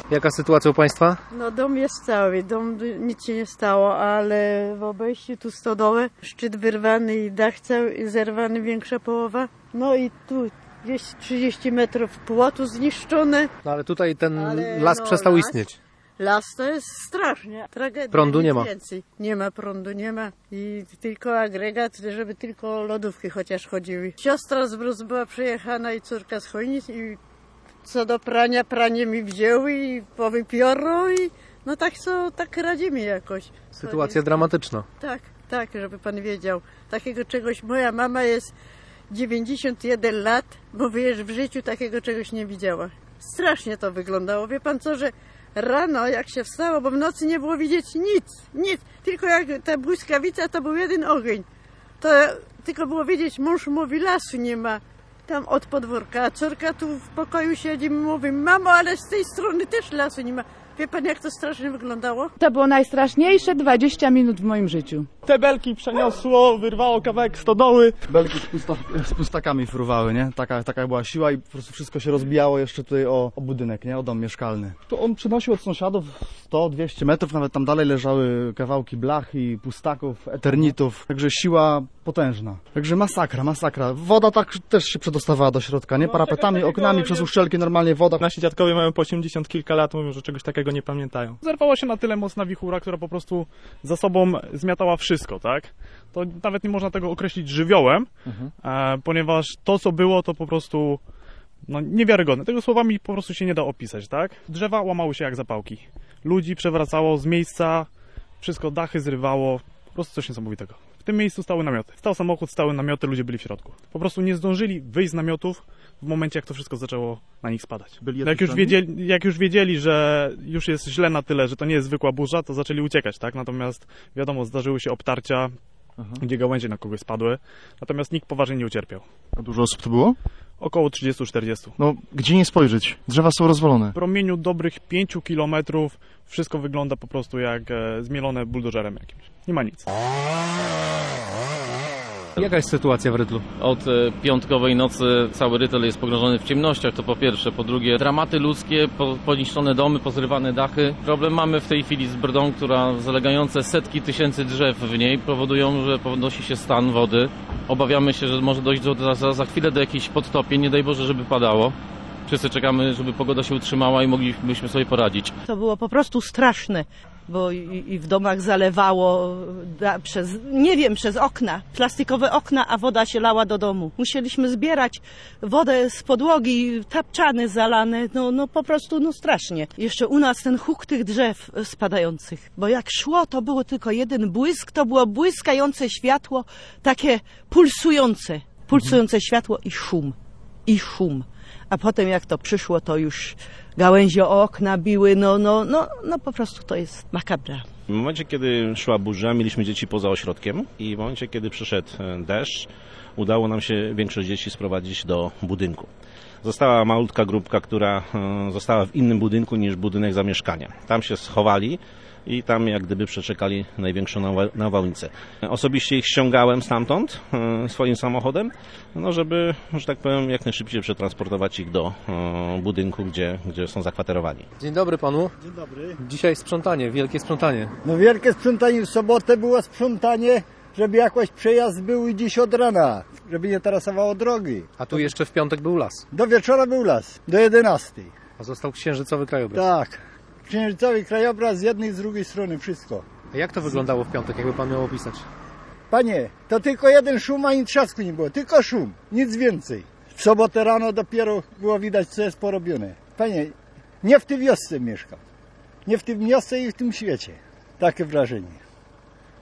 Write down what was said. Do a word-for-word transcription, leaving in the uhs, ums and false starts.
Jaka sytuacja u Państwa? No dom jest cały, dom nic się nie stało, ale w obejściu tu stodołę, szczyt wyrwany i dach cały zerwany, większa połowa. No i tu gdzieś trzydzieści metrów płotu zniszczone. No ale tutaj ten ale las no, przestał las, istnieć. Las to jest strasznie, tragedia. Prądu nie ma. Więcej. Nie ma prądu, nie ma. I tylko agregat, żeby tylko lodówki chociaż chodziły. Siostra z Brus była przejechana i córka z Chojnic i co do prania, pranie mi wzięły i powypiorą i no tak co, tak radzimy jakoś. Sytuacja dramatyczna. Tak, tak, żeby pan wiedział. Takiego czegoś, moja mama jest dziewięćdziesiąt jeden lat, bo wiesz, w życiu takiego czegoś nie widziała. Strasznie to wyglądało. Wie pan co, że rano jak się wstało, bo w nocy nie było widzieć nic, nic. Tylko jak ta błyskawica, to był jeden ogień. To tylko było wiedzieć, mąż mówi, lasu nie ma. Tam od podwórka, a córka tu w pokoju siedzi i mówi, mamo, ale z tej strony też lasu nie ma. Wie pan, jak to strasznie wyglądało? To było najstraszniejsze dwadzieścia minut w moim życiu. Te belki przeniosło, wyrwało kawałek stodoły. Belki z, pusta, z pustakami fruwały, nie? Taka, taka była siła i po prostu wszystko się rozbijało jeszcze tutaj o, o budynek, nie? O dom mieszkalny. To on przynosił od sąsiadów sto dwieście metrów, nawet tam dalej leżały kawałki blach i pustaków, eternitów. Także siła potężna. Także masakra, masakra. Woda tak też się przedostawała do środka, nie? Parapetami, oknami, przez uszczelki normalnie woda. Nasi dziadkowie mają po osiemdziesiąt kilka lat, mówią, że czegoś takiego nie pamiętają. Zerwała się na tyle mocna wichura, która po prostu za sobą zmiatała wszystko, tak? To nawet nie można tego określić żywiołem, mhm. e, ponieważ to, co było, to po prostu no, niewiarygodne. Tego słowami po prostu się nie da opisać, tak? Drzewa łamały się jak zapałki. Ludzi przewracało z miejsca, wszystko dachy zrywało, po prostu coś niesamowitego. W tym miejscu stały namioty. Stał samochód, stały namioty, ludzie byli w środku. Po prostu nie zdążyli wyjść z namiotów w momencie, jak to wszystko zaczęło na nich spadać. Byli jak, już wiedzieli, jak już wiedzieli, że już jest źle na tyle, że to nie jest zwykła burza, to zaczęli uciekać, tak? Natomiast wiadomo, zdarzyły się obtarcia, aha, gdzie gałęzie na kogoś spadły, natomiast nikt poważnie nie ucierpiał. A dużo osób to było? Około trzydzieści czterdzieści. No, gdzie nie spojrzeć? Drzewa są rozwalone. W promieniu dobrych pięciu kilometrów wszystko wygląda po prostu jak e, zmielone buldożerem jakimś. Nie ma nic. Jaka jest sytuacja w Rydlu? Od piątkowej nocy cały Rydl jest pogrążony w ciemnościach, to po pierwsze. Po drugie, dramaty ludzkie, poniszczone domy, pozrywane dachy. Problem mamy w tej chwili z Brdą, która zalegające setki tysięcy drzew w niej powodują, że podnosi się stan wody. Obawiamy się, że może dojść do, za, za chwilę do jakichś podtopień, nie daj Boże, żeby padało. Wszyscy czekamy, żeby pogoda się utrzymała i moglibyśmy sobie poradzić. To było po prostu straszne, bo i, i w domach zalewało da, przez, nie wiem, przez okna, plastikowe okna, a woda się lała do domu. Musieliśmy zbierać wodę z podłogi, tapczany zalane, no, no po prostu no strasznie. Jeszcze u nas ten huk tych drzew spadających, bo jak szło, to było tylko jeden błysk, to było błyskające światło, takie pulsujące, pulsujące światło i szum, i szum. A potem jak to przyszło, to już gałęzie o okna biły, no, no, no, no po prostu to jest makabra. W momencie, kiedy szła burza, mieliśmy dzieci poza ośrodkiem i w momencie, kiedy przyszedł deszcz, udało nam się większość dzieci sprowadzić do budynku. Została malutka grupka, która została w innym budynku niż budynek zamieszkania. Tam się schowali i tam jak gdyby przeczekali największą nawałnicę. Osobiście ich ściągałem stamtąd swoim samochodem, no żeby, że tak powiem, jak najszybciej przetransportować ich do budynku, gdzie, gdzie są zakwaterowani. Dzień dobry panu. Dzień dobry. Dzisiaj sprzątanie, wielkie sprzątanie. No wielkie sprzątanie, w sobotę było sprzątanie, żeby jakoś przejazd był dziś od rana, żeby nie tarasowało drogi. A tu jeszcze w piątek był las. Do wieczora był las, do jedenastej. A został księżycowy krajobraz. Tak. Księżycowy krajobraz z jednej i z drugiej strony, wszystko. A jak to wyglądało w piątek, jakby pan miał opisać? Panie, to tylko jeden szum, ani trzasku nie było, tylko szum, nic więcej. W sobotę rano dopiero było widać, co jest porobione. Panie, nie w tej wiosce mieszkam, nie w tym wiosce i w tym świecie. Takie wrażenie.